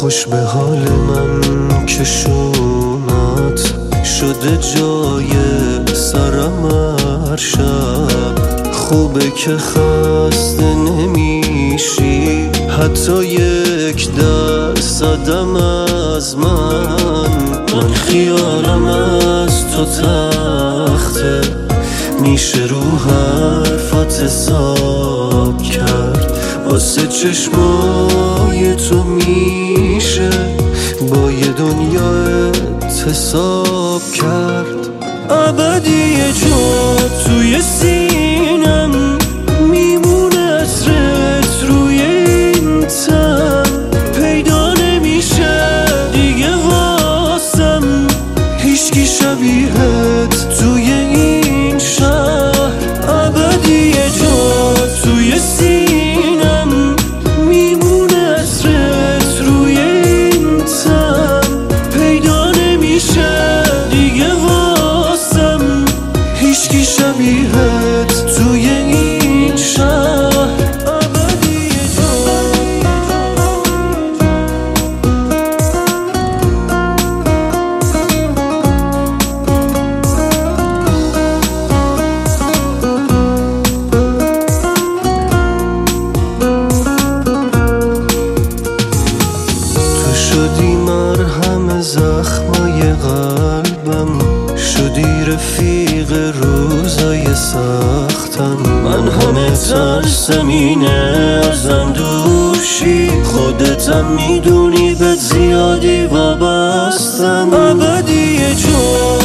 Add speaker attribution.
Speaker 1: خوش به حال من که شونات شده جای سرم هر شب. خوبه که خسته نمیشی حتی یک درصدم از من خیالم از تو تخته، میشه رو حرفات حساب کرد. واسه چشمای تو میشه با یه دنیا اعتصاب کرد. ابدی جا توی سینم میمونه عطرت روی این تن، پیدا نمیشه دیگه واسم هیچکی شبیهت توی این شهر. ابدی جا توی سینم میمونه عطرت روی این تن، پیدا نمیشه دیگه واسم هیچکی شبیهت توی این شهر. شدی مرهم زخمای قلبم، شدی رفیق روزای سختم. من همه ترسم اینه ازم دوشی، خودتم میدونی به زیادی وابستم. ابدی جا